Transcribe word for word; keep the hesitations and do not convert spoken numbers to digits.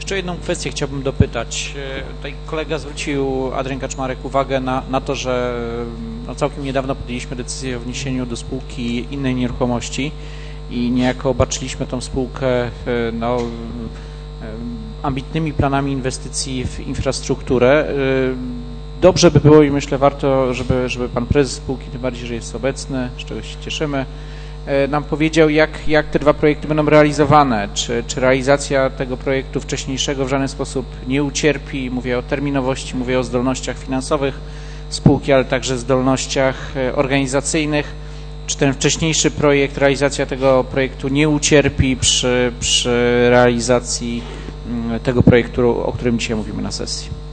Jeszcze jedną kwestię chciałbym dopytać. Tutaj kolega zwrócił, Adrian Kaczmarek, uwagę na, na to, że no, całkiem niedawno podjęliśmy decyzję o wniesieniu do spółki innej nieruchomości i niejako obarczyliśmy tą spółkę no, ambitnymi planami inwestycji w infrastrukturę. Dobrze by było i myślę warto, żeby, żeby pan prezes spółki, tym bardziej, że jest obecny, z czego się cieszymy, nam powiedział, jak, jak te dwa projekty będą realizowane, czy, czy realizacja tego projektu wcześniejszego w żaden sposób nie ucierpi, mówię o terminowości, mówię o zdolnościach finansowych spółki, ale także zdolnościach organizacyjnych, czy ten wcześniejszy projekt, realizacja tego projektu nie ucierpi przy, przy realizacji tego projektu, o którym dzisiaj mówimy na sesji.